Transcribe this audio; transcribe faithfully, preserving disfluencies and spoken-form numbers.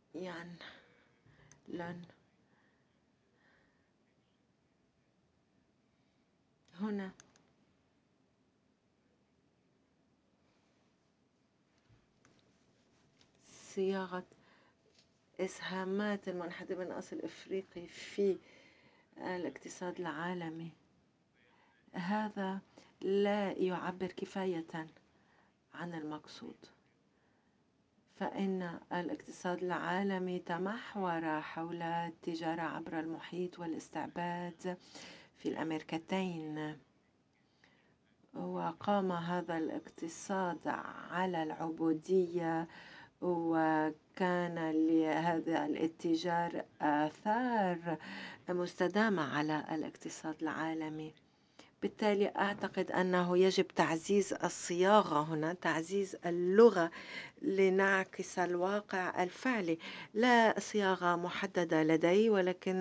يعني لن هنا صياغة إسهامات المنحدر من أصل إفريقي في الاقتصاد العالمي، هذا لا يعبر كفاية عن المقصود، فإن الاقتصاد العالمي تمحور حول التجارة عبر المحيط والاستعباد في الأمريكتين، وقام هذا الاقتصاد على العبودية، وكان لهذا الاتجار آثار مستدامة على الاقتصاد العالمي. بالتالي أعتقد أنه يجب تعزيز الصياغة هنا، تعزيز اللغة لنعكس الواقع الفعلي، لا صياغة محددة لدي ولكن